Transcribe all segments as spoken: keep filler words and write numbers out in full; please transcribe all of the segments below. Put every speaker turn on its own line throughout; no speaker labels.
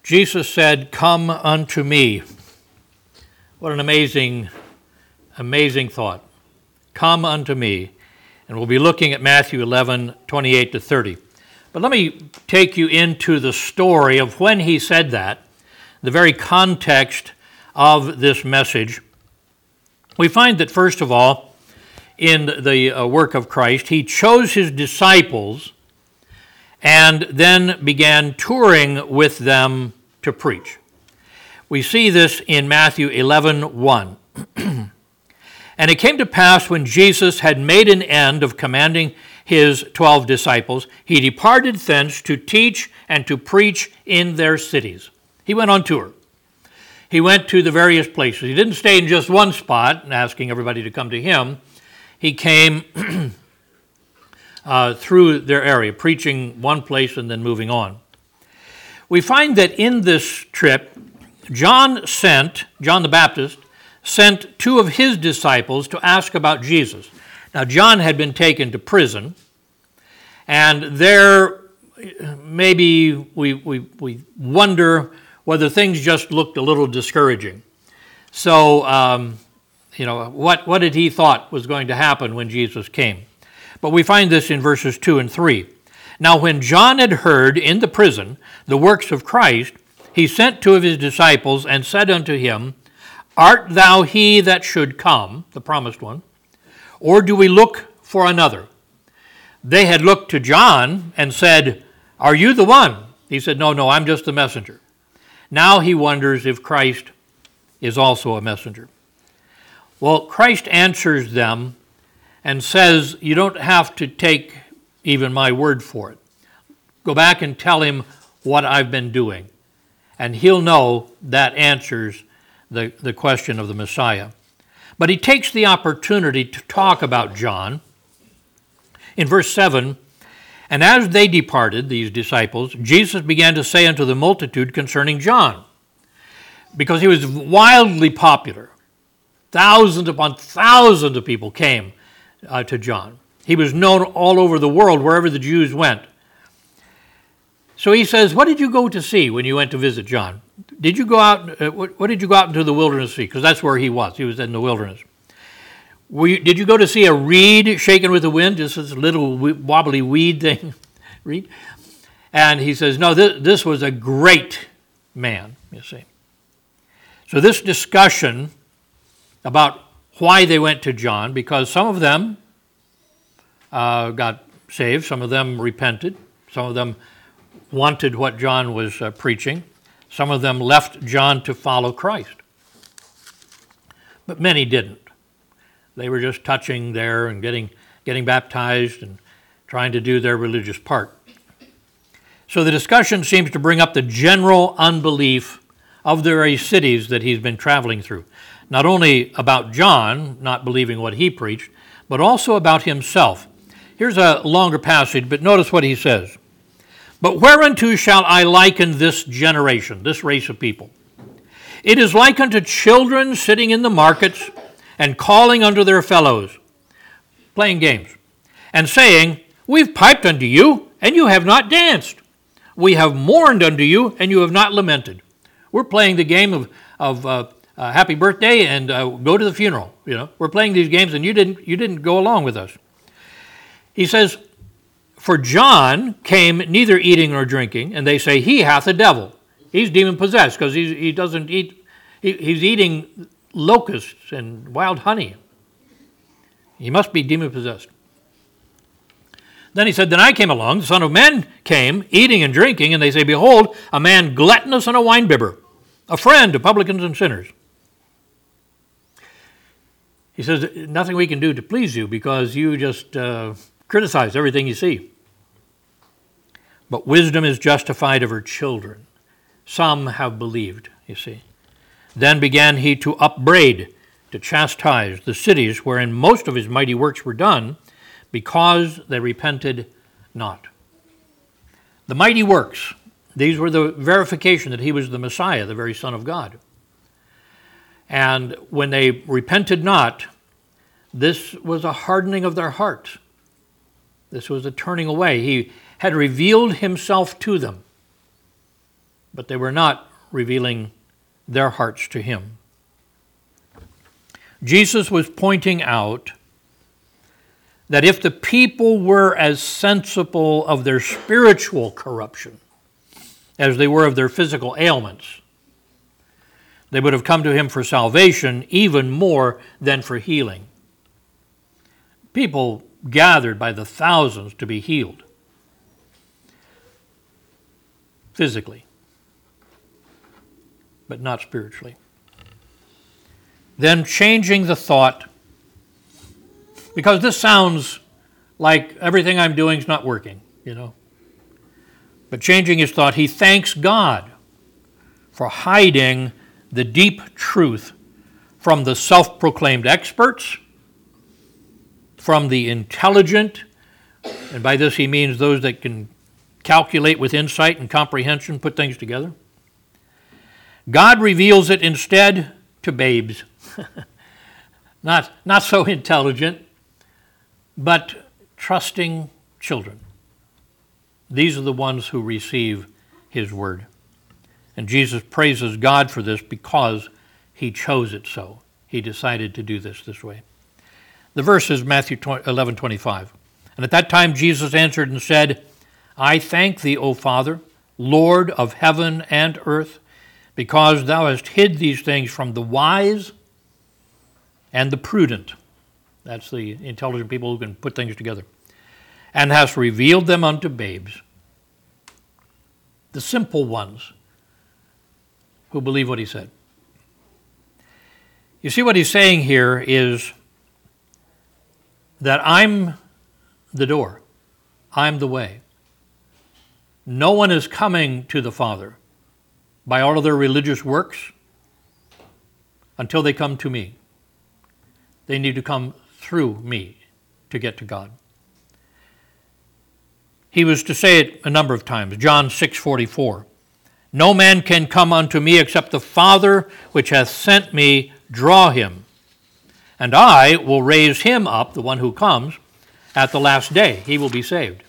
Jesus said, "Come unto me." What an amazing, amazing thought. Come unto me. And we'll be looking at Matthew eleven, twenty-eight to thirty. But let me take you into the story of when he said that, the very context of this message. We find that, first of all, in the uh, work of Christ, he chose his disciples and then began touring with them to preach. We see this in Matthew eleven, one. And it came to pass when Jesus had made an end of commanding his twelve disciples, he departed thence to teach and to preach in their cities. He went on tour. He went to the various places. He didn't stay in just one spot asking everybody to come to him. He came uh, through their area, preaching one place and then moving on. We find that in this trip, John sent, John the Baptist, sent two of his disciples to ask about Jesus. Now, John had been taken to prison, and there maybe we, we, we wonder whether things just looked a little discouraging. So, um, you know, what, what did he thought was going to happen when Jesus came? But we find this in verses two and three. Now, when John had heard in the prison the works of Christ, he sent two of his disciples and said unto him, Art thou he that should come, the promised one, or do we look for another? They had looked to John and said, Are you the one? He said, No, no, I'm just the messenger. Now he wonders if Christ is also a messenger. Well, Christ answers them and says, You don't have to take even my word for it. Go back and tell him what I've been doing, and he'll know that answers the, the question of the Messiah. But he takes the opportunity to talk about John. In verse seven, And as they departed, these disciples, Jesus began to say unto the multitude concerning John, because he was wildly popular. Thousands upon thousands of people came uh, to John. He was known all over the world, wherever the Jews went. So he says, What did you go to see when you went to visit John? Did you go out, uh, what, what did you go out into the wilderness to see? Because that's where he was. He was in the wilderness. Were you, did you go to see a reed shaken with the wind? Just this little wobbly weed thing? reed? And he says, no, this, this was a great man, you see. So this discussion about why they went to John, because some of them uh, got saved, some of them repented, some of them wanted what John was uh, preaching. Some of them left John to follow Christ. But many didn't. They were just touching there and getting, getting baptized and trying to do their religious part. So the discussion seems to bring up the general unbelief of the very cities that he's been traveling through. Not only about John not believing what he preached, but also about himself. Here's a longer passage, but notice what he says. But whereunto shall I liken this generation, this race of people? It is like unto children sitting in the markets and calling unto their fellows, playing games, and saying, We've piped unto you, and you have not danced. We have mourned unto you, and you have not lamented. We're playing the game of, of uh, uh, happy birthday and uh, go to the funeral. You know, we're playing these games, and you didn't you didn't go along with us. He says, For John came neither eating nor drinking, and they say, He hath a devil. He's demon-possessed, because he, he doesn't eat, he, he's eating locusts and wild honey. He must be demon-possessed. Then he said, Then I came along, the Son of Man came, eating and drinking, and they say, Behold, a man gluttonous and a winebibber, a friend of publicans and sinners. He says, Nothing we can do to please you, because you just uh, criticize everything you see. But wisdom is justified of her children. Some have believed, you see. Then began he to upbraid, to chastise the cities wherein most of his mighty works were done, because they repented not. The mighty works, these were the verification that he was the Messiah, the very Son of God. And when they repented not, this was a hardening of their hearts. This was a turning away. He had revealed himself to them, but they were not revealing their hearts to him. Jesus was pointing out that if the people were as sensible of their spiritual corruption as they were of their physical ailments, they would have come to him for salvation even more than for healing. People gathered by the thousands to be healed physically, but not spiritually. Then changing the thought, because this sounds like everything I'm doing is not working, you know. But changing his thought, he thanks God for hiding the deep truth from the self-proclaimed experts, from the intelligent, and by this he means those that can calculate with insight and comprehension, put things together. God reveals it instead to babes. not, not so intelligent, but trusting children. These are the ones who receive his word. And Jesus praises God for this because he chose it so. He decided to do this this way. The verse is Matthew eleven twenty-five. And at that time Jesus answered and said, I thank thee, O Father, Lord of heaven and earth, because thou hast hid these things from the wise and the prudent. That's the intelligent people who can put things together. And hast revealed them unto babes, the simple ones who believe what he said. You see, what he's saying here is that I'm the door. I'm the way. No one is coming to the Father by all of their religious works until they come to me. They need to come through me to get to God. He was to say it a number of times. John six forty-four. No man can come unto me except the Father which hath sent me draw him. And I will raise him up, the one who comes, at the last day. He will be saved.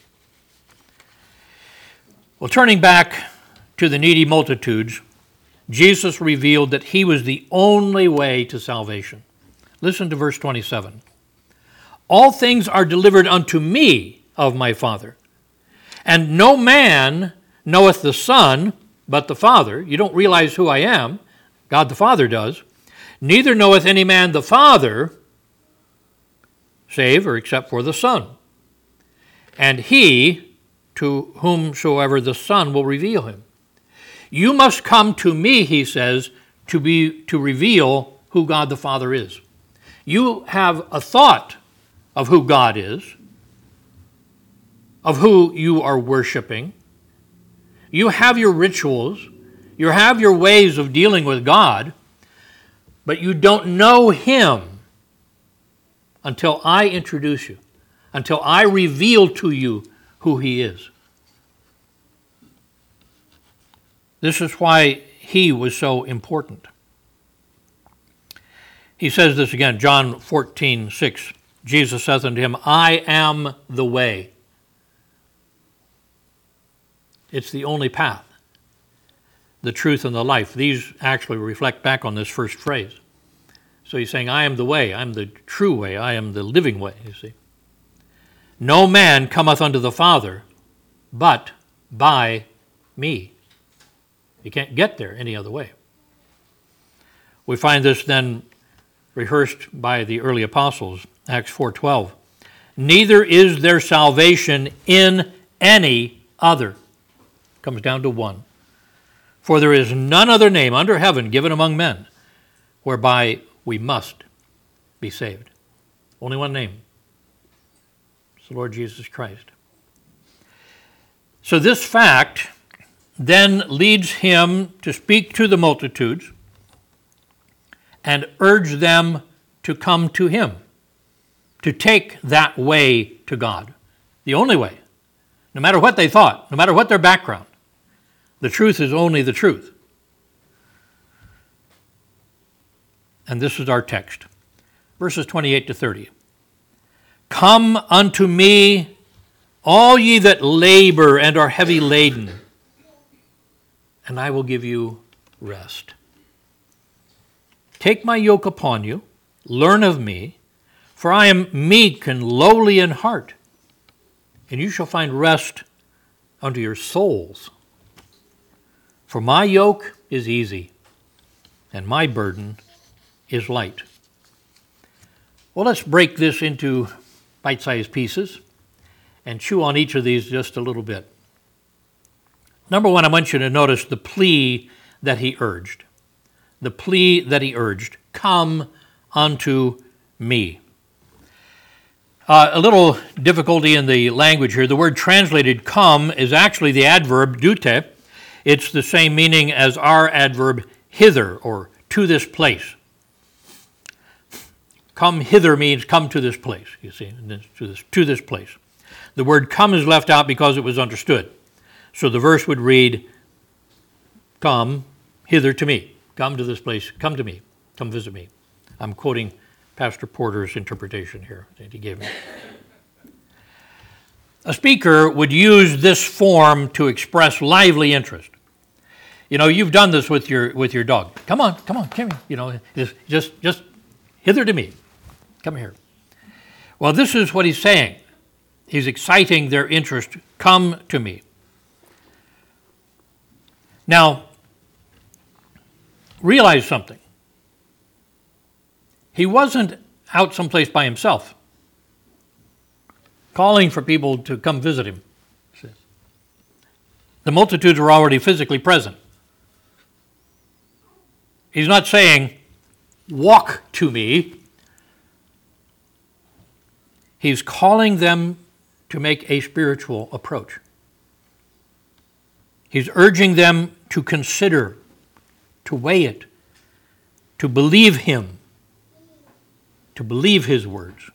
Well, turning back to the needy multitudes, Jesus revealed that he was the only way to salvation. Listen to verse twenty-seven. All things are delivered unto me of my Father. And no man knoweth the Son, but the Father. You don't realize who I am. God the Father does. Neither knoweth any man the Father, save or except for the Son. And he, to whomsoever the Son will reveal him. You must come to me, he says, to be to reveal who God the Father is. You have a thought of who God is, of who you are worshiping. You have your rituals. You have your ways of dealing with God, but you don't know him until I introduce you, until I reveal to you who he is. This is why he was so important. He says this again, John fourteen six. Jesus saith unto him, I am the way. It's the only path, the truth and the life. These actually reflect back on this first phrase. So he's saying, I am the way, I am the true way, I am the living way, you see. No man cometh unto the Father but by me. You can't get there any other way. We find this then rehearsed by the early apostles, Acts four twelve. Neither is there salvation in any other. Comes down to one. For there is none other name under heaven given among men whereby we must be saved. Only one name. It's the Lord Jesus Christ. So this fact then leads him to speak to the multitudes and urge them to come to him, to take that way to God, the only way, no matter what they thought, no matter what their background. The truth is only the truth. And this is our text, verses twenty-eight to thirty. Come unto me, all ye that labor and are heavy laden, and I will give you rest. Take my yoke upon you, learn of me, for I am meek and lowly in heart, and you shall find rest unto your souls. For my yoke is easy, and my burden is light. Well, let's break this into bite-sized pieces and chew on each of these just a little bit. Number one, I want you to notice the plea that he urged. The plea that he urged, come unto me. Uh, a little difficulty in the language here. The word translated come is actually the adverb dute. It's the same meaning as our adverb hither, or to this place. Come hither means come to this place, you see, to this, to this place. The word come is left out because it was understood. So the verse would read, come hither to me. Come to this place. Come to me. Come visit me. I'm quoting Pastor Porter's interpretation here that he gave me. A speaker would use this form to express lively interest. You know, you've done this with your with your dog. Come on, come on, come here. You know, just just just hither to me. Come here. Well, this is what he's saying. He's exciting their interest. Come to me. Now, realize something. He wasn't out someplace by himself, calling for people to come visit him. The multitudes were already physically present. He's not saying, walk to me. He's calling them to make a spiritual approach. He's urging them to consider, to weigh it, to believe him, to believe his words.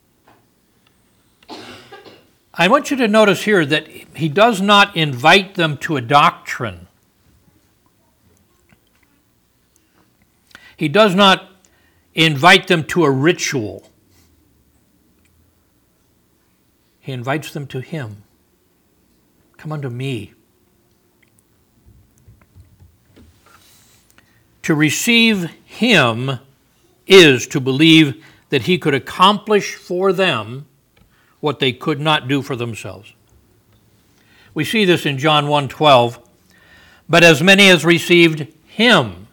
I want you to notice here that he does not invite them to a doctrine. He does not invite them to a ritual. He invites them to him. Come unto me. To receive him is to believe that he could accomplish for them what they could not do for themselves. We see this in John one twelve. But as many as received him,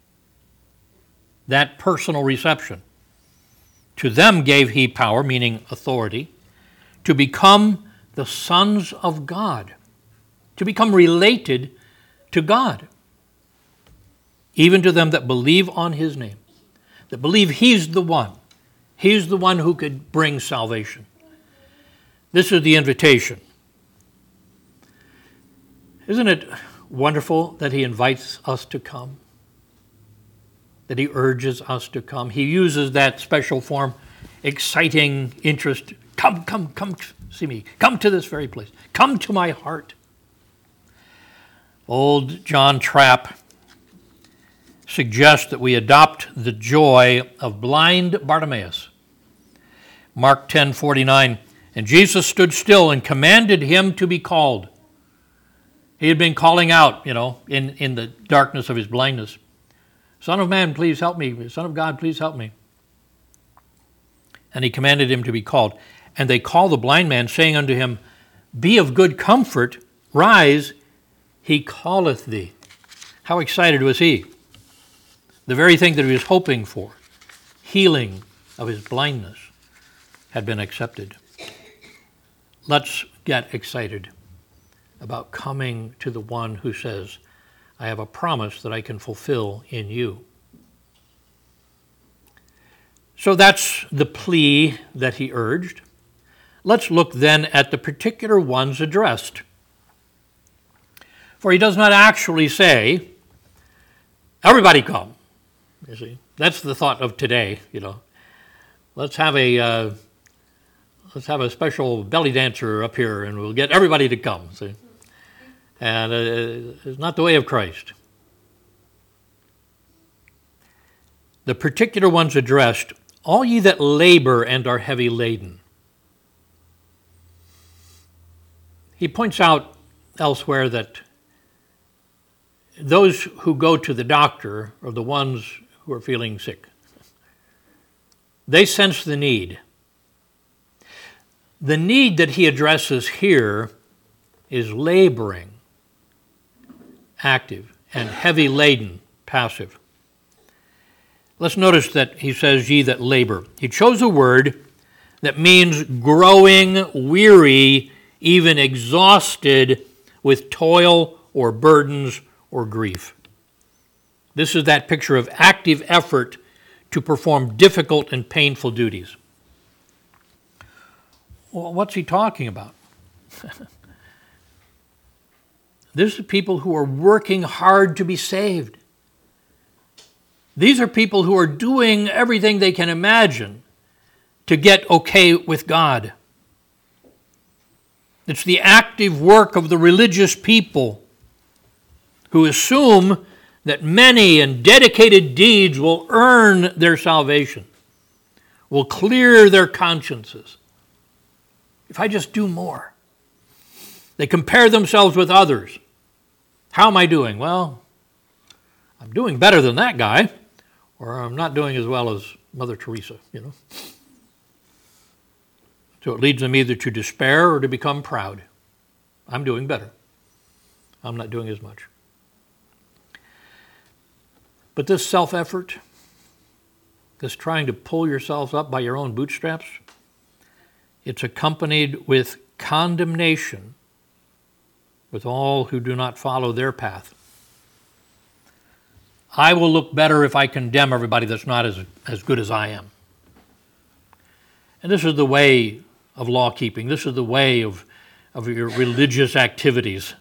that personal reception, to them gave he power, meaning authority, to become the sons of God, to become related to God, even to them that believe on his name, that believe he's the one. He's the one who could bring salvation. This is the invitation. Isn't it wonderful that he invites us to come? That he urges us to come? He uses that special form, exciting interest. Come, come, come see me. Come to this very place. Come to my heart. Old John Trapp suggests that we adopt the joy of blind Bartimaeus. Mark ten forty-nine, and Jesus stood still and commanded him to be called. He had been calling out, you know, in, in the darkness of his blindness. Son of man, please help me. Son of God, please help me. And he commanded him to be called. And they called the blind man, saying unto him, be of good comfort, rise, he calleth thee. How excited was he? The very thing that he was hoping for, healing of his blindness, had been accepted. Let's get excited about coming to the one who says, I have a promise that I can fulfill in you. So that's the plea that he urged. Let's look then at the particular ones addressed. For he does not actually say, everybody come. You see, that's the thought of today, you know. Let's have a uh, let's have a special belly dancer up here and we'll get everybody to come, see. And uh, it's not the way of Christ. The particular ones addressed, all ye that labor and are heavy laden. He points out elsewhere that those who go to the doctor are the ones who are feeling sick. They sense the need. The need that he addresses here is laboring, active, and heavy laden, passive. Let's notice that he says, ye that labor. He chose a word that means growing weary, even exhausted with toil or burdens or grief. This is that picture of active effort to perform difficult and painful duties. Well, what's he talking about? These are people who are working hard to be saved. These are people who are doing everything they can imagine to get okay with God. It's the active work of the religious people who assume that many and dedicated deeds will earn their salvation, will clear their consciences. If I just do more. They compare themselves with others. How am I doing? Well, I'm doing better than that guy, or I'm not doing as well as Mother Teresa, you know. So it leads them either to despair or to become proud. I'm doing better. I'm not doing as much. But this self-effort, this trying to pull yourself up by your own bootstraps, it's accompanied with condemnation with all who do not follow their path. I will look better if I condemn everybody that's not as, as good as I am. And this is the way of law keeping. This is the way of, of your religious activities.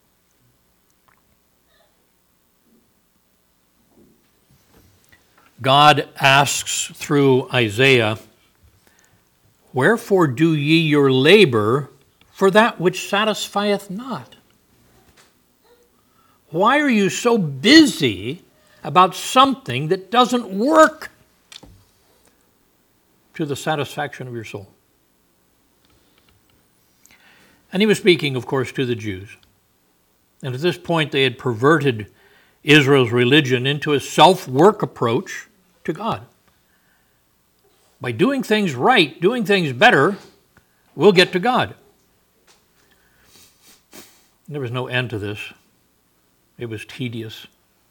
God asks through Isaiah, wherefore do ye your labor for that which satisfieth not? Why are you so busy about something that doesn't work to the satisfaction of your soul? And he was speaking, of course, to the Jews. And at this point, they had perverted Israel's religion into a self-work approach to God. By doing things right, doing things better, we'll get to God. There was no end to this. It was tedious.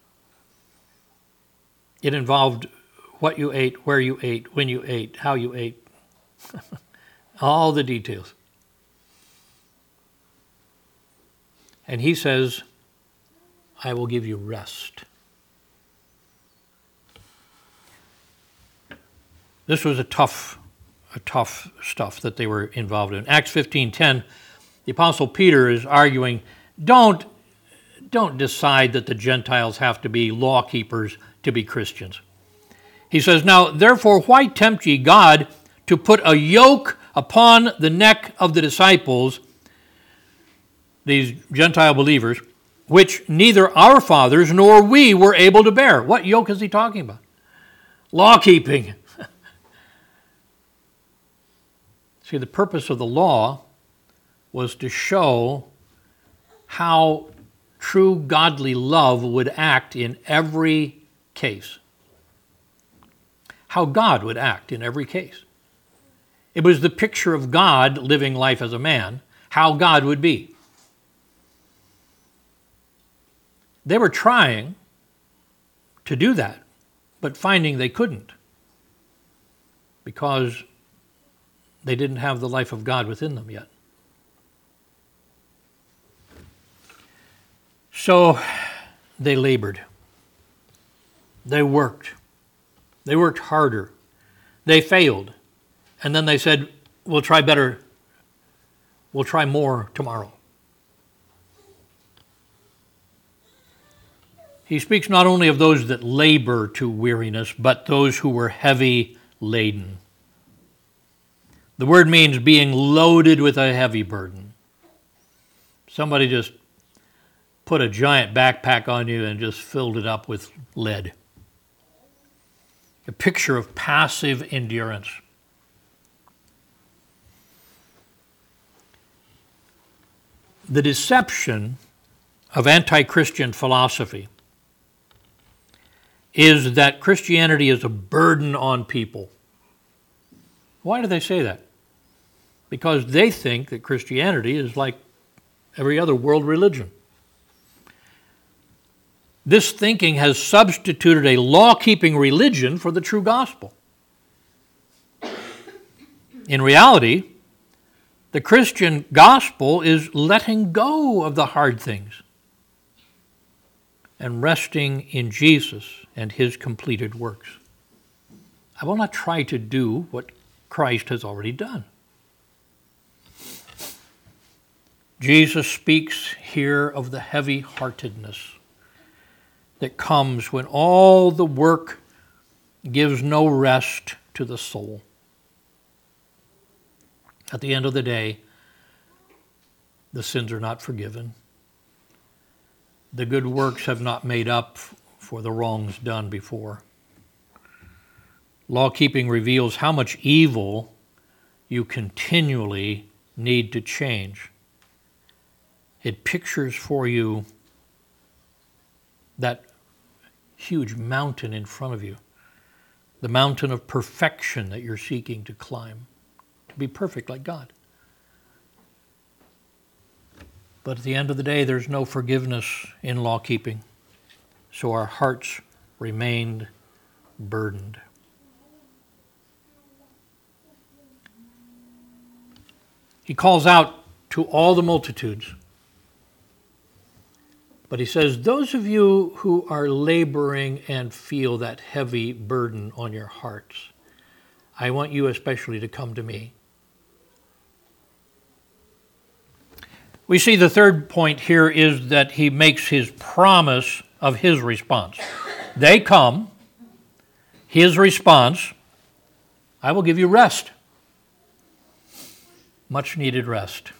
It involved what you ate, where you ate, when you ate, how you ate. All the details. And he says, I will give you rest. This was a tough, a tough stuff that they were involved in. Acts fifteen ten, the Apostle Peter is arguing, don't, don't decide that the Gentiles have to be law keepers to be Christians. He says, now, therefore, why tempt ye God to put a yoke upon the neck of the disciples, these Gentile believers, which neither our fathers nor we were able to bear? What yoke is he talking about? Law keeping. See, the purpose of the law was to show how true godly love would act in every case. How God would act in every case. It was the picture of God living life as a man, how God would be. They were trying to do that, but finding they couldn't because they didn't have the life of God within them yet. So they labored. They worked. They worked harder. They failed. And then they said, we'll try better. We'll try more tomorrow. He speaks not only of those that labor to weariness, but those who were heavy laden. The word means being loaded with a heavy burden. Somebody just put a giant backpack on you and just filled it up with lead. A picture of passive endurance. The deception of anti-Christian philosophy is that Christianity is a burden on people. Why do they say that? Because they think that Christianity is like every other world religion. This thinking has substituted a law-keeping religion for the true gospel. In reality, the Christian gospel is letting go of the hard things and resting in Jesus and his completed works. I will not try to do what Christ has already done. Jesus speaks here of the heavy-heartedness that comes when all the work gives no rest to the soul. At the end of the day, the sins are not forgiven. The good works have not made up for the wrongs done before. Law-keeping reveals how much evil you continually need to change. It pictures for you that huge mountain in front of you, the mountain of perfection that you're seeking to climb, to be perfect like God. But at the end of the day, there's no forgiveness in law-keeping, so our hearts remained burdened. He calls out to all the multitudes, but he says, those of you who are laboring and feel that heavy burden on your hearts, I want you especially to come to me. We see the third point here is that he makes his promise of his response. They come, his response, I will give you rest. Much needed rest.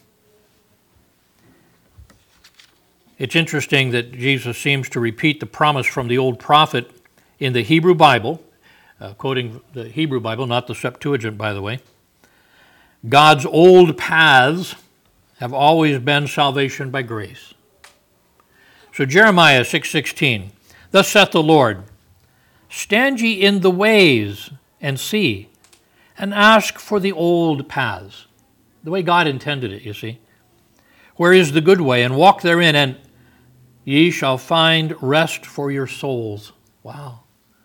It's interesting that Jesus seems to repeat the promise from the old prophet in the Hebrew Bible, uh, quoting the Hebrew Bible, not the Septuagint, by the way. God's old paths have always been salvation by grace. So Jeremiah six sixteen, thus saith the Lord, stand ye in the ways and see, and ask for the old paths, the way God intended it, you see. Where is the good way, and walk therein, and ye shall find rest for your souls. Wow.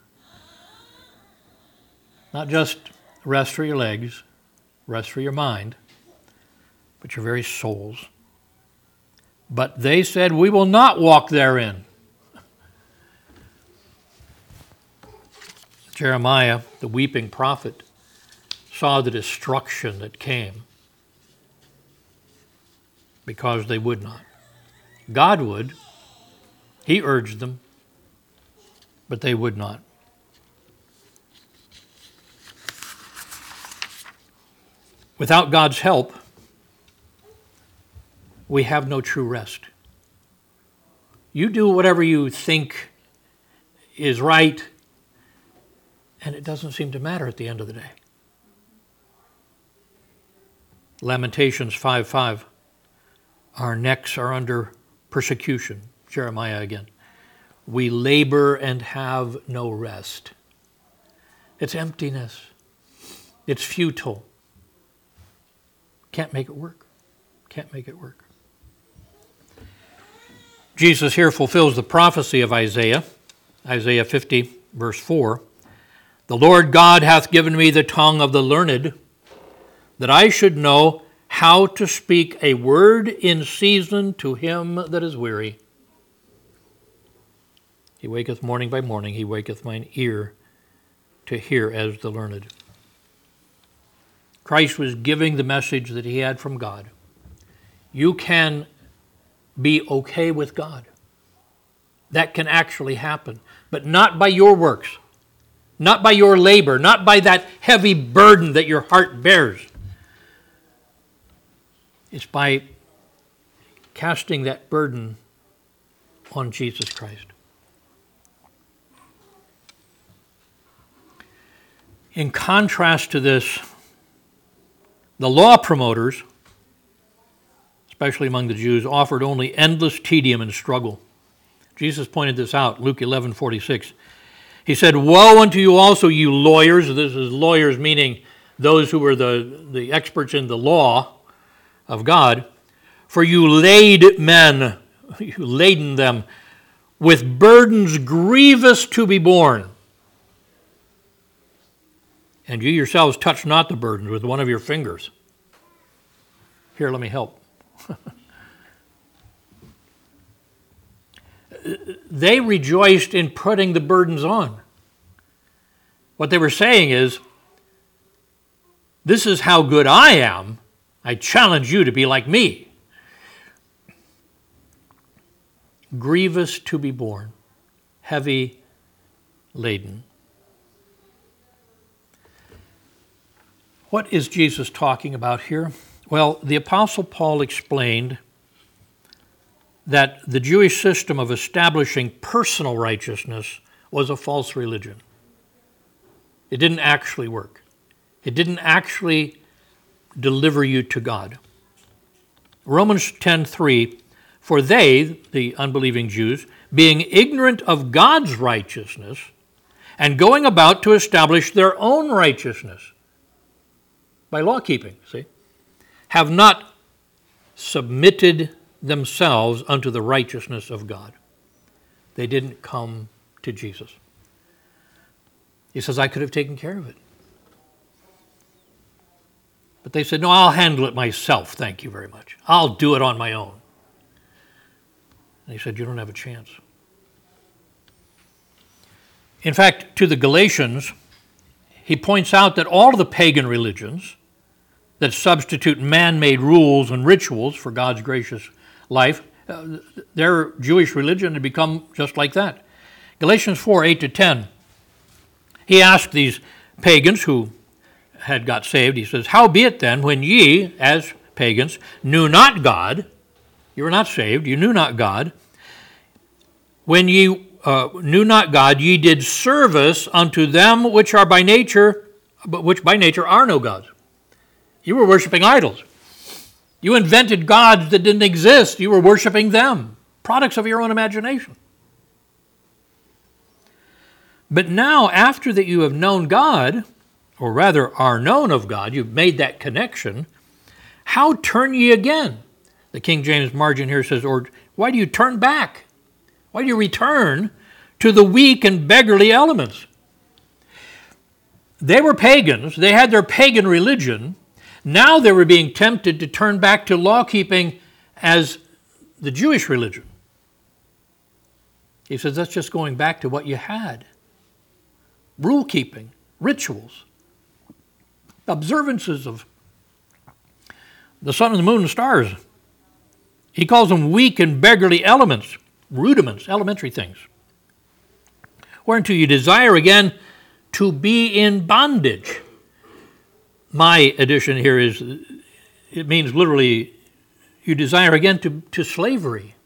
Not just rest for your legs, rest for your mind, but your very souls. But they said, we will not walk therein. Jeremiah, the weeping prophet, saw the destruction that came because they would not. God would. He urged them, but they would not. Without God's help, we have no true rest. You do whatever you think is right, and it doesn't seem to matter at the end of the day. Lamentations five five. Our necks are under persecution. Jeremiah again. We labor and have no rest. It's emptiness. It's futile. Can't make it work. Can't make it work. Jesus here fulfills the prophecy of Isaiah, Isaiah fifty, verse four. The Lord God hath given me the tongue of the learned, that I should know how to speak a word in season to him that is weary. He waketh morning by morning, he waketh mine ear to hear as the learned. Christ was giving the message that he had from God. You can be okay with God. That can actually happen, but not by your works, not by your labor, not by that heavy burden that your heart bears. It's by casting that burden on Jesus Christ. In contrast to this, the law promoters, especially among the Jews, offered only endless tedium and struggle. Jesus pointed this out, Luke eleven forty-six. He said, "Woe unto you also, you lawyers." This is lawyers meaning those who were the, the experts in the law of God. "For you lade men, you laden them with burdens grievous to be borne. And you yourselves touch not the burdens with one of your fingers." Here, let me help. They rejoiced in putting the burdens on. What they were saying is, this is how good I am. I challenge you to be like me. Grievous to be borne, heavy laden. What is Jesus talking about here? Well, the Apostle Paul explained that the Jewish system of establishing personal righteousness was a false religion. It didn't actually work. It didn't actually deliver you to God. Romans ten three, "For they," the unbelieving Jews, "being ignorant of God's righteousness and going about to establish their own righteousness," by law keeping, see, "have not submitted themselves unto the righteousness of God." They didn't come to Jesus. He says, I could have taken care of it. But they said, no, I'll handle it myself, thank you very much. I'll do it on my own. And he said, you don't have a chance. In fact, to the Galatians, he points out that all of the pagan religions that substitute man-made rules and rituals for God's gracious life, uh, their Jewish religion had become just like that. Galatians four, eight to ten, he asked these pagans who had got saved, he says, "Howbeit then, when ye, as pagans, knew not God," you were not saved, you knew not God, "when ye uh, knew not God, ye did service unto them which are by nature, but which by nature are no gods." You were worshiping idols. You invented gods that didn't exist. You were worshiping them, products of your own imagination. But now, after that you have known God, or rather are known of God, you've made that connection, how turn ye again? The King James margin here says, or why do you turn back? Why do you return to the weak and beggarly elements? They were pagans. They had their pagan religion. Now they were being tempted to turn back to law-keeping as the Jewish religion. He says, that's just going back to what you had. Rule-keeping, rituals, observances of the sun and the moon and stars. He calls them weak and beggarly elements, rudiments, elementary things. Whereunto you desire again to be in bondage. My addition here is, it means literally, you desire again to, to slavery.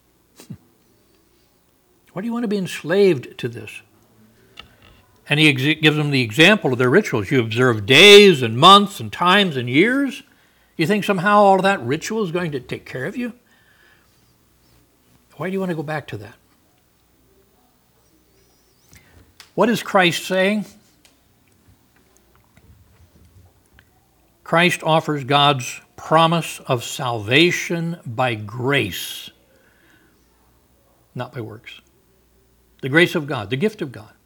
Why do you want to be enslaved to this? And he ex- gives them the example of their rituals. You observe days and months and times and years. You think somehow all of that ritual is going to take care of you? Why do you want to go back to that? What is Christ saying? Christ offers God's promise of salvation by grace, not by works. The grace of God, the gift of God.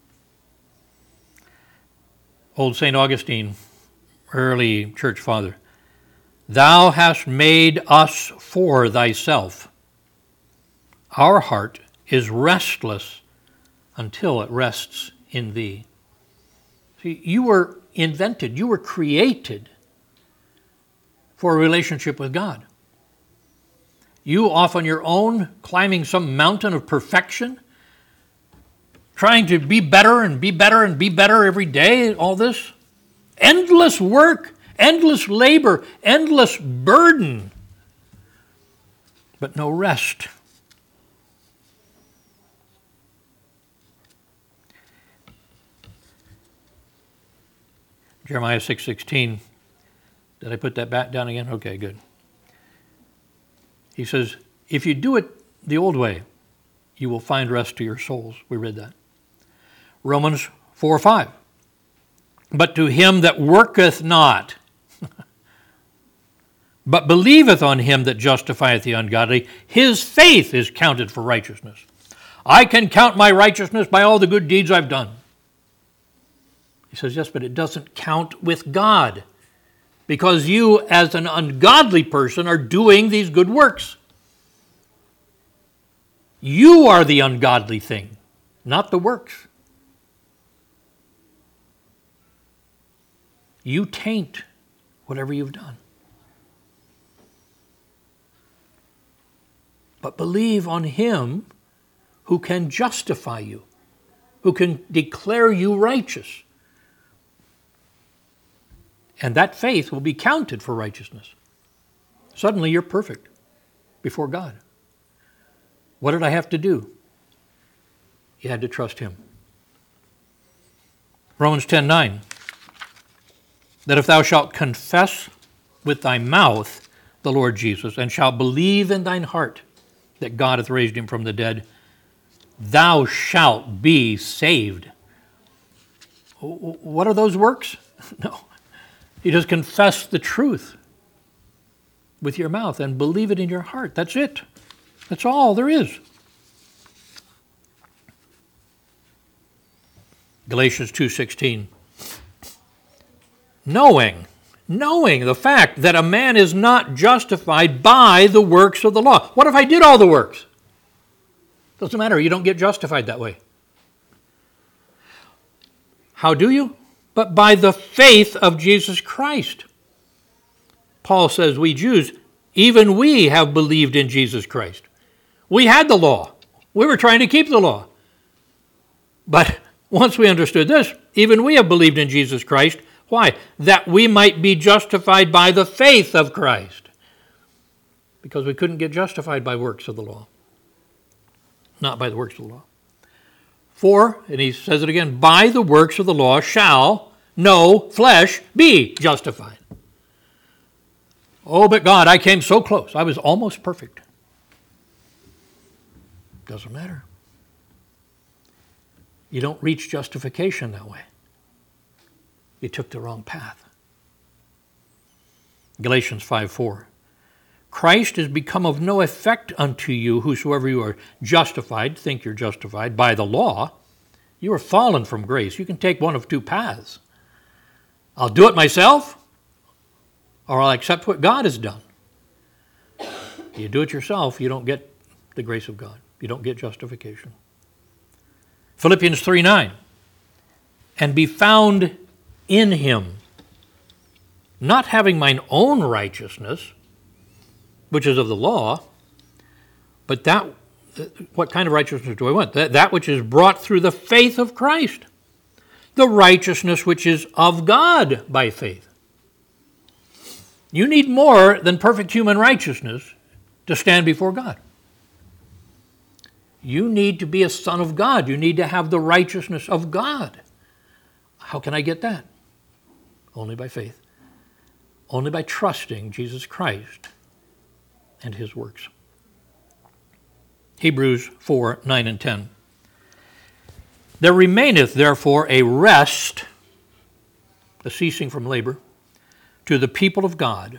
Old Saint Augustine, early church father, "Thou hast made us for thyself. Our heart is restless until it rests in thee." See, you were invented, you were created for a relationship with God. You off on your own, climbing some mountain of perfection, trying to be better and be better and be better every day, all this. Endless work, endless labor, endless burden, but no rest. Jeremiah six sixteen. Did I put that back down again? Okay, good. He says, if you do it the old way, you will find rest to your souls. We read that. Romans four five. But to him that worketh not, but believeth on him that justifieth the ungodly, his faith is counted for righteousness. I can count my righteousness by all the good deeds I've done. He says, yes, but it doesn't count with God, because you, as an ungodly person, are doing these good works. You are the ungodly thing, not the works. You taint whatever you've done. But believe on him who can justify you, who can declare you righteous. And that faith will be counted for righteousness. Suddenly you're perfect before God. What did I have to do? You had to trust him. Romans ten nine. That if thou shalt confess with thy mouth the Lord Jesus, and shalt believe in thine heart that God hath raised him from the dead, thou shalt be saved. What are those works? No. You just confess the truth with your mouth and believe it in your heart. That's it. That's all there is. Galatians two sixteen. Knowing, knowing the fact that a man is not justified by the works of the law. What if I did all the works? Doesn't matter. You don't get justified that way. How do you? But by the faith of Jesus Christ. Paul says, we Jews, even we have believed in Jesus Christ. We had the law. We were trying to keep the law. But once we understood this, even we have believed in Jesus Christ. Why? That we might be justified by the faith of Christ. Because we couldn't get justified by works of the law. Not by the works of the law. For, and he says it again, by the works of the law shall no flesh be justified. Oh, but God, I came so close. I was almost perfect. Doesn't matter. You don't reach justification that way. You took the wrong path. Galatians five four. Christ is become of no effect unto you, whosoever you are justified, think you're justified, by the law. You are fallen from grace. You can take one of two paths. I'll do it myself, or I'll accept what God has done. You do it yourself, you don't get the grace of God. You don't get justification. Philippians three nine. And be found in him, not having mine own righteousness, which is of the law, but that, what kind of righteousness do I want? That, that which is brought through the faith of Christ, the righteousness which is of God by faith. You need more than perfect human righteousness to stand before God. You need to be a son of God. You need to have the righteousness of God. How can I get that? Only by faith. Only by trusting Jesus Christ and his works. Hebrews four nine and ten. There remaineth therefore a rest, a ceasing from labor, to the people of God.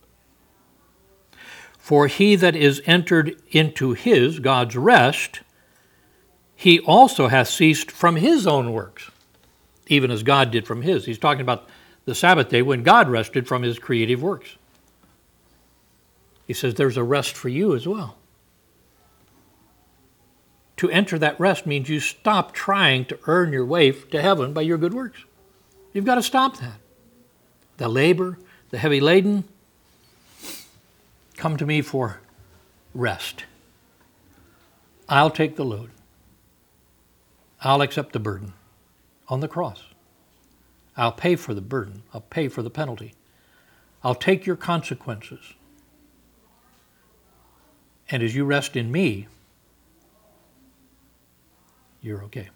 For he that is entered into his, God's rest, he also hath ceased from his own works, even as God did from his. He's talking about the Sabbath day when God rested from his creative works. He says there's a rest for you as well. To enter that rest means you stop trying to earn your way to heaven by your good works. You've got to stop that. The labor, the heavy laden, come to me for rest. I'll take the load. I'll accept the burden on the cross. I'll pay for the burden. I'll pay for the penalty. I'll take your consequences. And as you rest in me, you're okay.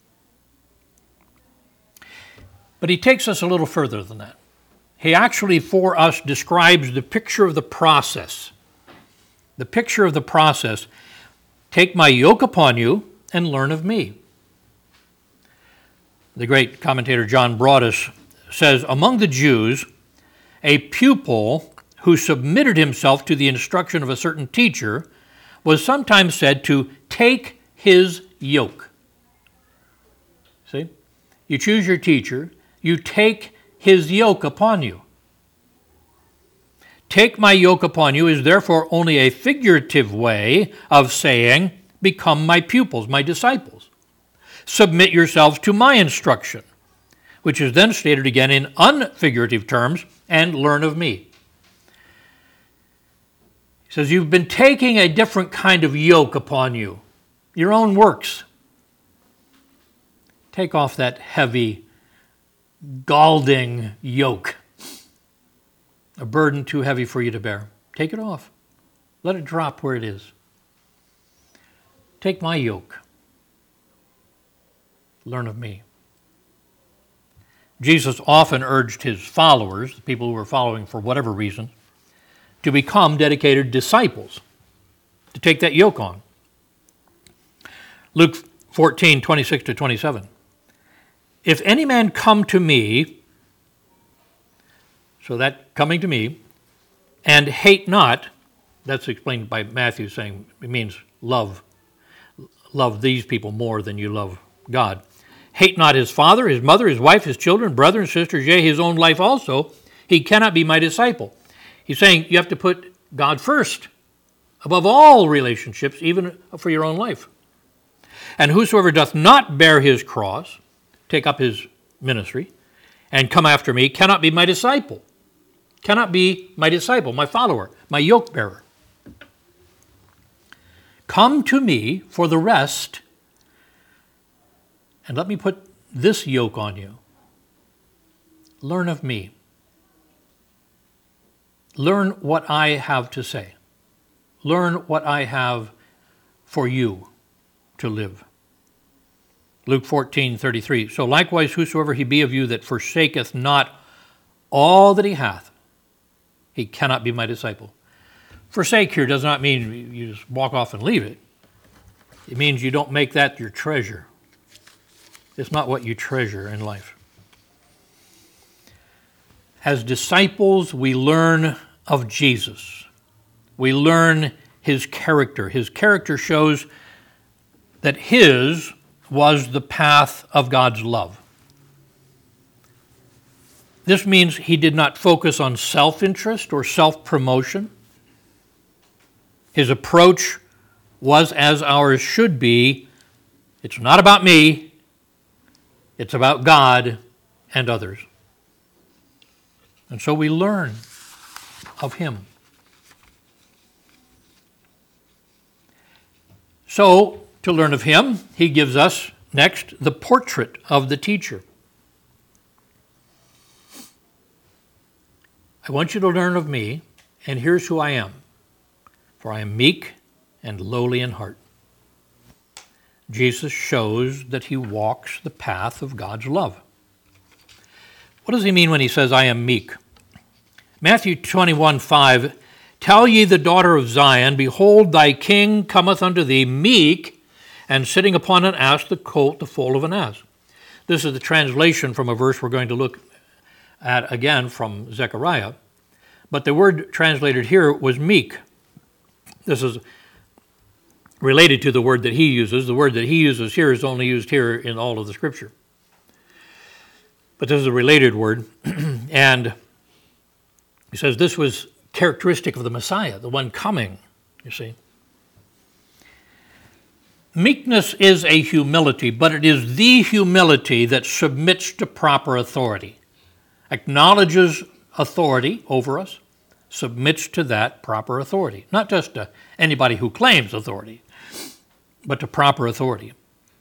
But he takes us a little further than that. He actually, for us, describes the picture of the process The picture of the process: take my yoke upon you and learn of me. The great commentator John Broadus says, among the Jews, a pupil who submitted himself to the instruction of a certain teacher was sometimes said to take his yoke. See? You choose your teacher, you take his yoke upon you. Take my yoke upon you is therefore only a figurative way of saying, become my pupils, my disciples. Submit yourselves to my instruction, which is then stated again in unfigurative terms, and learn of me. He says, you've been taking a different kind of yoke upon you, your own works. Take off that heavy, galding yoke, a burden too heavy for you to bear. Take it off. Let it drop where it is. Take my yoke. Learn of me. Jesus often urged his followers, the people who were following for whatever reason, to become dedicated disciples, to take that yoke on. Luke fourteen, twenty-six to twenty-seven. If any man come to me, so that coming to me, and hate not, that's explained by Matthew saying it means love, love these people more than you love God. Hate not his father, his mother, his wife, his children, brother and sisters, yea, his own life also, he cannot be my disciple. He's saying you have to put God first, above all relationships, even for your own life. And whosoever doth not bear his cross, take up his ministry, and come after me, cannot be my disciple. Cannot be my disciple, my follower, my yoke bearer. Come to me for the rest, and let me put this yoke on you. Learn of me. Learn what I have to say. Learn what I have for you to live. Luke fourteen, thirty-three. So likewise, whosoever he be of you that forsaketh not all that he hath, he cannot be my disciple. Forsake here does not mean you just walk off and leave it. It means you don't make that your treasure. It's not what you treasure in life. As disciples, we learn of Jesus. We learn his character. His character shows that his was the path of God's love. This means he did not focus on self-interest or self-promotion. His approach was as ours should be. It's not about me. It's about God and others. And so we learn of him. So, to learn of him, he gives us next the portrait of the teacher. I want you to learn of me, and here's who I am. For I am meek and lowly in heart. Jesus shows that he walks the path of God's love. What does he mean when he says, I am meek? Matthew twenty-one, five, tell ye the daughter of Zion, behold, thy king cometh unto thee meek, and sitting upon an ass, the colt, the foal of an ass. This is the translation from a verse we're going to look at again from Zechariah. But the word translated here was meek. This is related to the word that he uses. The word that he uses here is only used here in all of the Scripture. But this is a related word. And he says this was characteristic of the Messiah, the one coming, you see. Meekness is a humility, but it is the humility that submits to proper authority, acknowledges authority over us, submits to that proper authority, not just to anybody who claims authority, but to proper authority.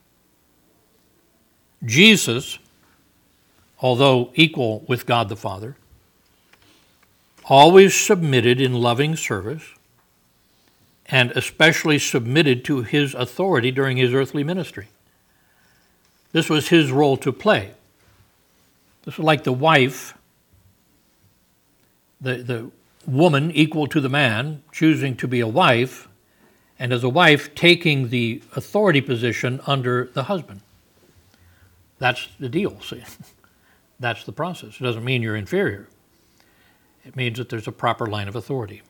Jesus, although equal with God the Father, always submitted in loving service, and especially submitted to his authority during his earthly ministry. This was his role to play. This was like the wife, the, the woman equal to the man, choosing to be a wife, and as a wife taking the authority position under the husband. That's the deal, see. That's the process. It doesn't mean you're inferior. It means that there's a proper line of authority.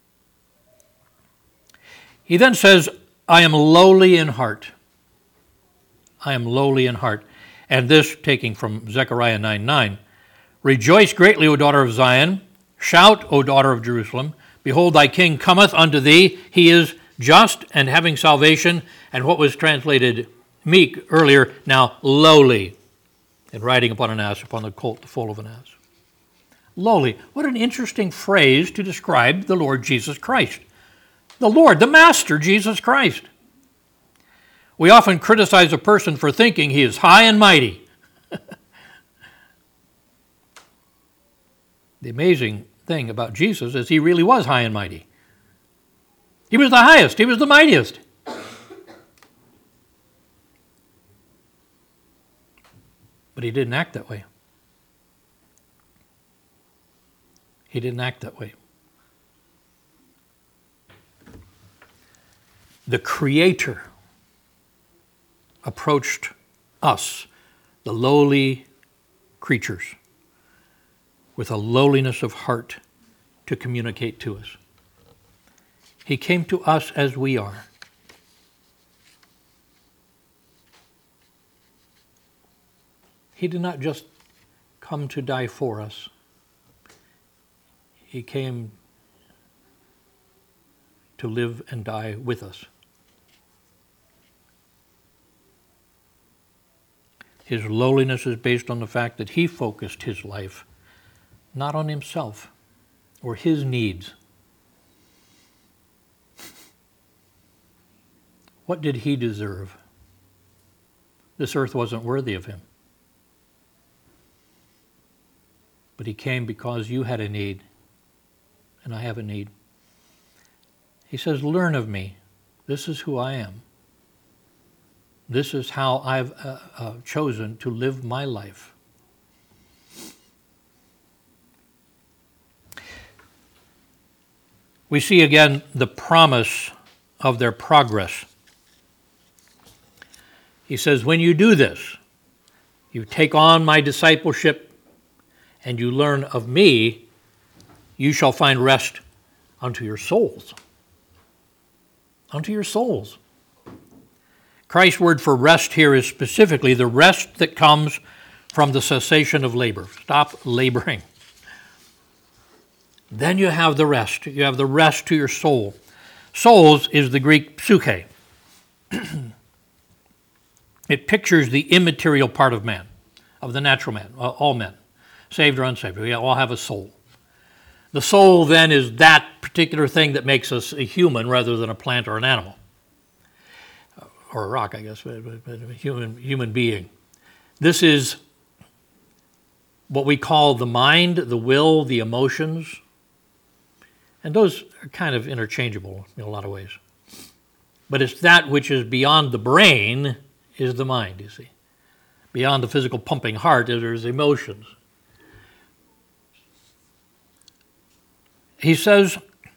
He then says, I am lowly in heart. I am lowly in heart. And this, taking from Zechariah nine nine, rejoice greatly, O daughter of Zion. Shout, O daughter of Jerusalem. Behold, thy king cometh unto thee. He is just and having salvation. And what was translated meek earlier, now lowly, and riding upon an ass, upon the colt, the foal of an ass. Lowly. What an interesting phrase to describe the Lord Jesus Christ. The Lord, the Master, Jesus Christ. We often criticize a person for thinking he is high and mighty. The amazing thing about Jesus is he really was high and mighty. He was the highest. He was the mightiest. But he didn't act that way. He didn't act that way. The Creator approached us, the lowly creatures, with a lowliness of heart to communicate to us. He came to us as we are. He did not just come to die for us. He came to live and die with us. His lowliness is based on the fact that he focused his life not on himself or his needs. What did he deserve? This earth wasn't worthy of him. But he came because you had a need, and I have a need. He says, learn of me. This is who I am. This is how I've uh, uh, chosen to live my life. We see again the promise of their progress. He says, when you do this, you take on my discipleship and you learn of me, you shall find rest unto your souls. Unto your souls. Christ's word for rest here is specifically the rest that comes from the cessation of labor. Stop laboring. Then you have the rest. You have the rest to your soul. Souls is the Greek psyche. It pictures the immaterial part of man, of the natural man, all men, saved or unsaved. We all have a soul. The soul then is that particular thing that makes us a human rather than a plant or an animal. Or a rock, I guess, but, but, but a human, human being. This is what we call the mind, the will, the emotions. And those are kind of interchangeable in a lot of ways. But it's that which is beyond the brain is the mind, you see. Beyond the physical pumping heart, there's emotions. He says,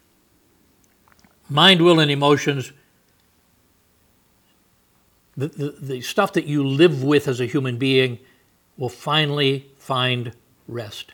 mind, will, and emotions, the, the, the stuff that you live with as a human being will finally find rest.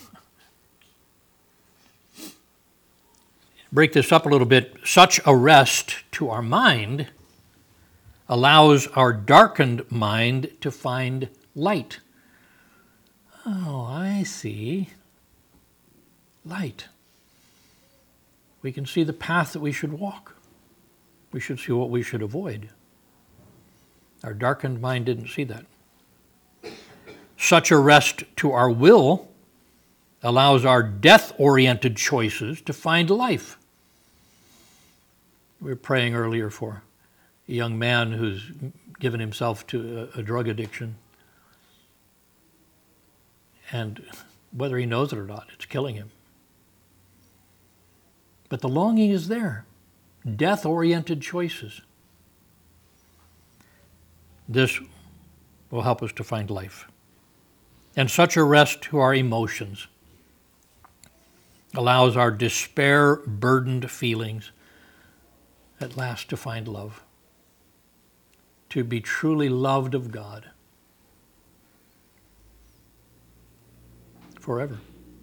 Break this up a little bit. Such a rest to our mind allows our darkened mind to find light. Oh, I see. Light. We can see the path that we should walk. We should see what we should avoid. Our darkened mind didn't see that. Such a rest to our will allows our death-oriented choices to find life. We were praying earlier for a young man who's given himself to a, a drug addiction. And whether he knows it or not, it's killing him. But the longing is there. Death-oriented choices. This will help us to find life. And such a rest to our emotions. allows our despair-burdened feelings at last to find love, to be truly loved of God forever.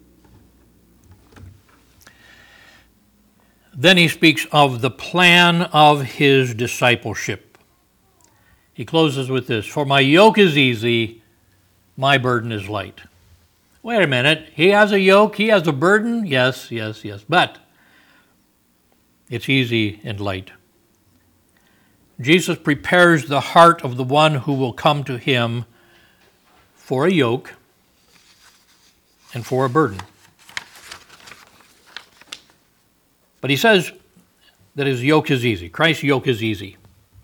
Then he speaks of the plan of his discipleship. He closes with this, "For my yoke is easy, my burden is light." Wait a minute, he has a yoke, he has a burden? Yes, yes, yes, but it's easy and light. Jesus prepares the heart of the one who will come to him for a yoke and for a burden. But he says that his yoke is easy. Christ's yoke is easy.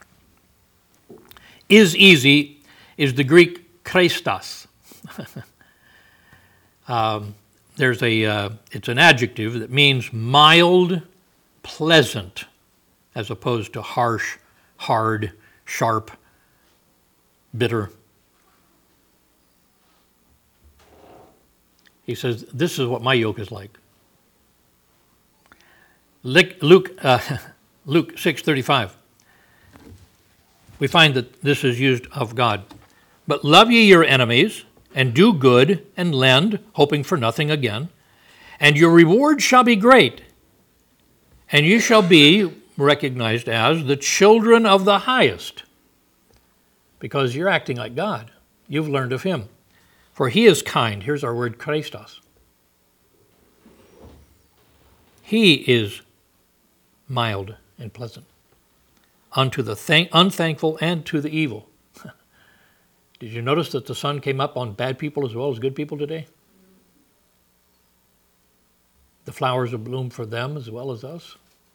Is easy is the Greek Christos. um, there's a, uh, it's an adjective that means mild, pleasant, as opposed to harsh, hard, sharp, bitter. He says, this is what my yoke is like. Luke, uh, Luke six thirty-five. We find that this is used of God. "But love ye your enemies, and do good, and lend, hoping for nothing again. And your reward shall be great, and you shall be recognized as the children of the highest." Because you're acting like God. You've learned of him. "For he is kind." Here's our word, Christos. He is mild and pleasant unto the thank- unthankful and to the evil. Did you notice that the sun came up on bad people as well as good people today? The flowers have bloomed for them as well as us.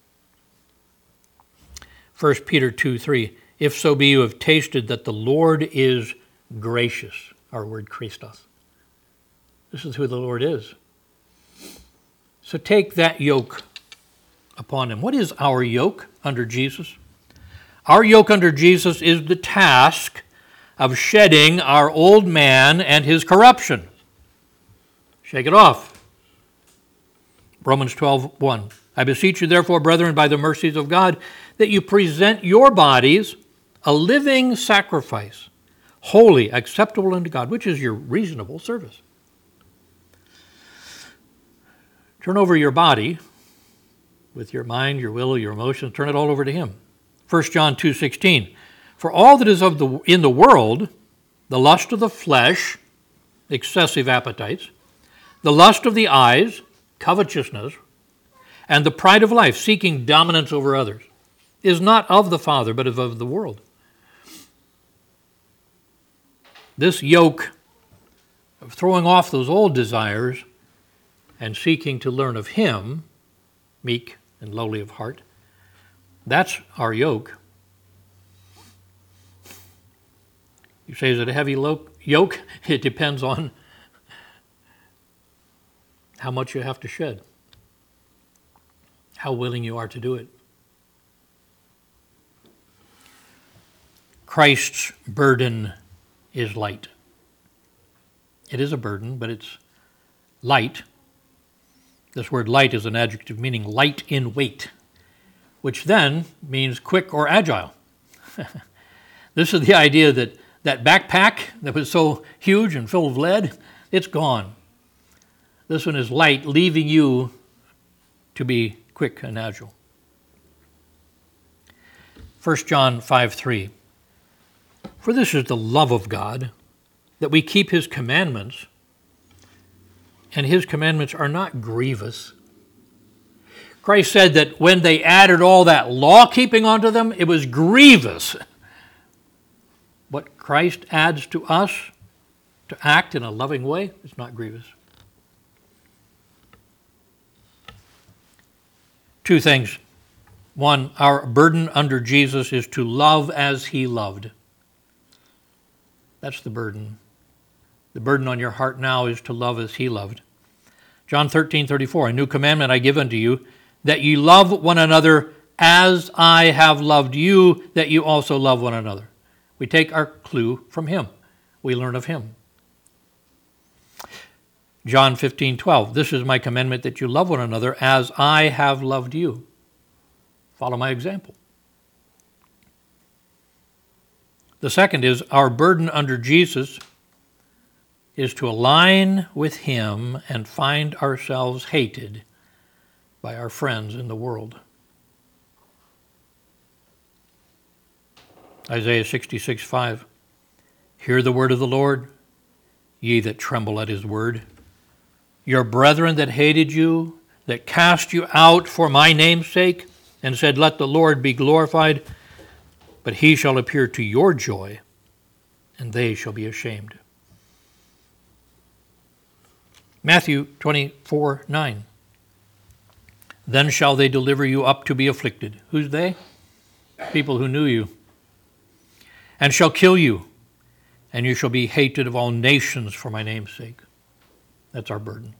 First Peter two three. "If so be you have tasted that the Lord is gracious." Our word, Christos. This is who the Lord is. So take that yoke upon him. What is our yoke under Jesus? Our yoke under Jesus is the task of shedding our old man and his corruption. Shake it off. Romans twelve one. "I beseech you therefore, brethren, by the mercies of God, that you present your bodies a living sacrifice, holy, acceptable unto God," which is your reasonable service. Turn over your body with your mind, your will, your emotions. Turn it all over to him. First John two sixteen. "For all that is of the in the world, the lust of the flesh," excessive appetites, "the lust of the eyes," covetousness, "and the pride of life," seeking dominance over others, "is not of the Father, but is of the world." This yoke of throwing off those old desires and seeking to learn of him, meek and lowly of heart, that's our yoke. You say, is it a heavy yoke? It depends on how much you have to shed, how willing you are to do it. Christ's burden is light. It is a burden, but it's light. This word light is an adjective meaning light in weight, which then means quick or agile. This is the idea that that backpack that was so huge and full of lead, it's gone. This one is light, leaving you to be quick and agile. First John five three. "For this is the love of God, that we keep his commandments, and his commandments are not grievous." Christ said that when they added all that law-keeping onto them, it was grievous. What Christ adds to us to act in a loving way is not grievous. Two things. One, our burden under Jesus is to love as he loved. That's the burden. The burden on your heart now is to love as he loved. John thirteen thirty-four, "A new commandment I give unto you, that ye love one another as I have loved you, that you also love one another." We take our clue from him. We learn of him. John fifteen twelve, this is my commandment that you love one another as I have loved you. Follow my example. The second is our burden under Jesus is to align with him and find ourselves hated by our friends in the world. Isaiah sixty-six five, hear the word of the Lord, ye that tremble at his word. Your brethren that hated you, that cast you out for my name's sake, and said, let the Lord be glorified, but he shall appear to your joy, and they shall be ashamed. Matthew twenty-four nine, then shall they deliver you up to be afflicted. Who's they? People who knew you. And shall kill you, and you shall be hated of all nations for my name's sake. That's our burden.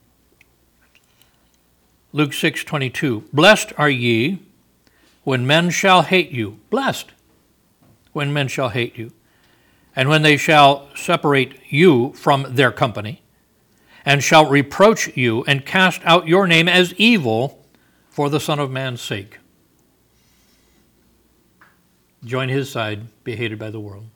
Luke six twenty-two, blessed are ye when men shall hate you. Blessed when men shall hate you, and when they shall separate you from their company, and shall reproach you and cast out your name as evil for the Son of Man's sake. Join his side, be hated by the world.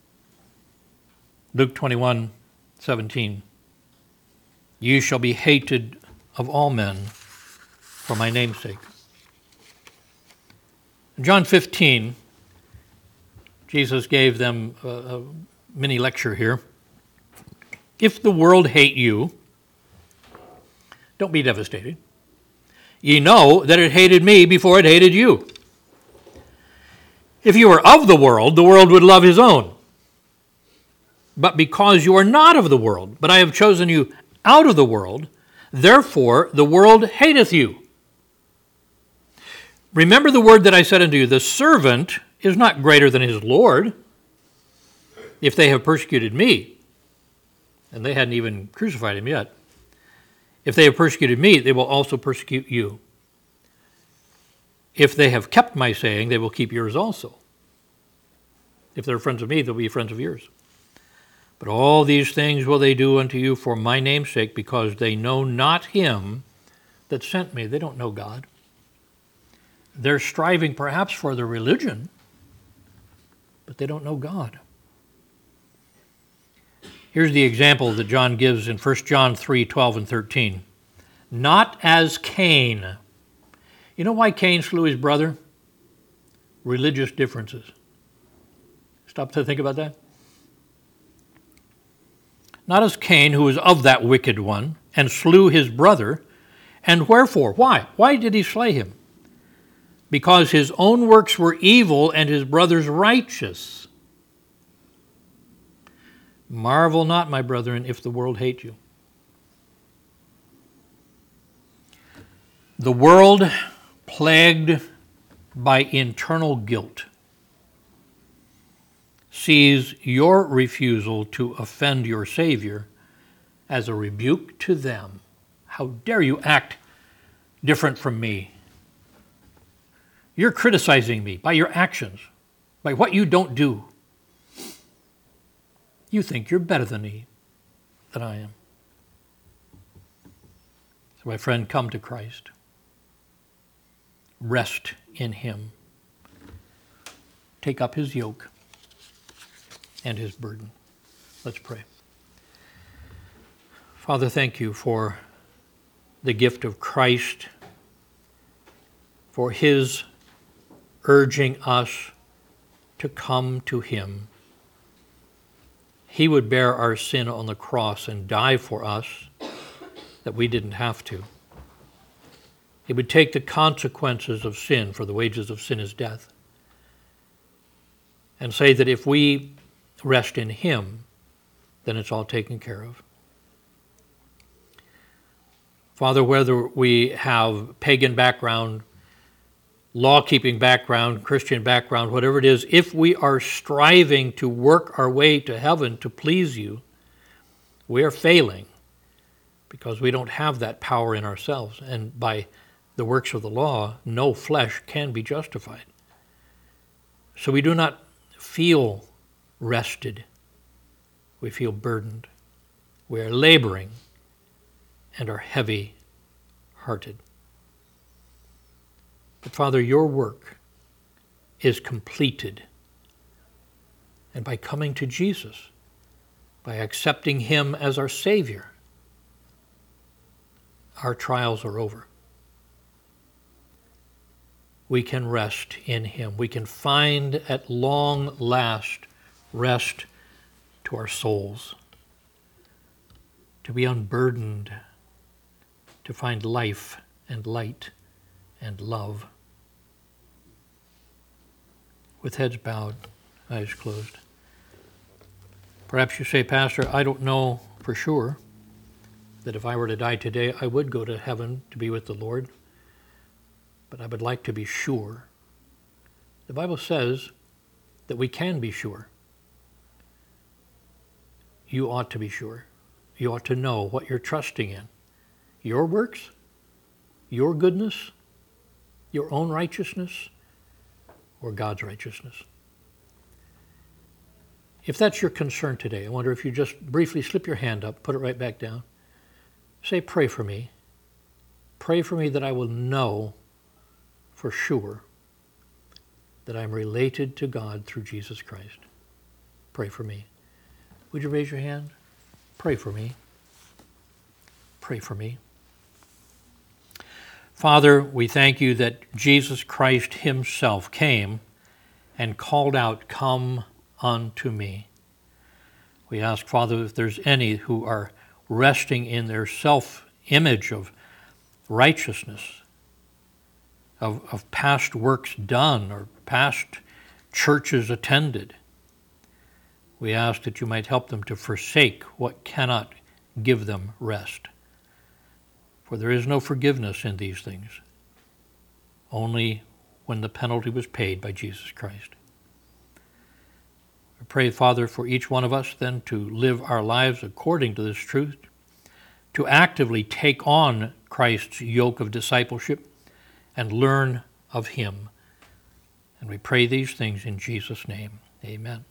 Luke twenty-one seventeen, ye shall be hated of all men for my name's sake. John fifteen, Jesus gave them a, a mini lecture here. If the world hate you, don't be devastated. Ye know that it hated me before it hated you. If you were of the world, the world would love his own. But because you are not of the world, but I have chosen you out of the world, therefore the world hateth you. Remember the word that I said unto you, the servant is not greater than his Lord. If they have persecuted me, and they hadn't even crucified him yet, if they have persecuted me, they will also persecute you. If they have kept my saying, they will keep yours also. If they're friends of me, they'll be friends of yours. But all these things will they do unto you for my name's sake, because they know not him that sent me. They don't know God. They're striving perhaps for their religion, but they don't know God. Here's the example that John gives in First John three twelve and thirteen. Not as Cain. You know why Cain slew his brother? Religious differences. Stop to think about that. Not as Cain, who was of that wicked one, and slew his brother. And wherefore? Why? Why did he slay him? Because his own works were evil and his brother's righteous. Marvel not, my brethren, if the world hate you. The world, plagued by internal guilt, sees your refusal to offend your Savior as a rebuke to them. How dare you act different from me? You're criticizing me by your actions, by what you don't do. You think you're better than me, than I am. So my friend, come to Christ. Rest in him. Take up his yoke and his burden. Let's pray. Father, thank you for the gift of Christ, for his urging us to come to him. He would bear our sin on the cross and die for us that we didn't have to. He would take the consequences of sin, for the wages of sin is death, and say that if we rest in him, then it's all taken care of. Father, whether we have pagan background, law-keeping background, Christian background, whatever it is, if we are striving to work our way to heaven to please you, we are failing because we don't have that power in ourselves. And by the works of the law, no flesh can be justified. So we do not feel rested. We feel burdened. We are laboring and are heavy-hearted. But Father, your work is completed. And by coming to Jesus, by accepting him as our Savior, our trials are over. We can rest in him. We can find at long last rest to our souls, to be unburdened, to find life and light and love. With heads bowed, eyes closed. Perhaps you say, Pastor, I don't know for sure that if I were to die today, I would go to heaven to be with the Lord, but I would like to be sure. The Bible says that we can be sure. You ought to be sure. You ought to know what you're trusting in. Your works, your goodness, your own righteousness, or God's righteousness. If that's your concern today, I wonder if you just briefly slip your hand up, put it right back down. Say, pray for me. Pray for me that I will know for sure that I'm related to God through Jesus Christ. Pray for me. Would you raise your hand? Pray for me. Pray for me. Father, we thank you that Jesus Christ himself came and called out, "Come unto me." We ask, Father, if there's any who are resting in their self-image of righteousness, of, of past works done or past churches attended, we ask that you might help them to forsake what cannot give them rest. For there is no forgiveness in these things, only when the penalty was paid by Jesus Christ. I pray, Father, for each one of us then to live our lives according to this truth, to actively take on Christ's yoke of discipleship and learn of him. And we pray these things in Jesus' name. Amen.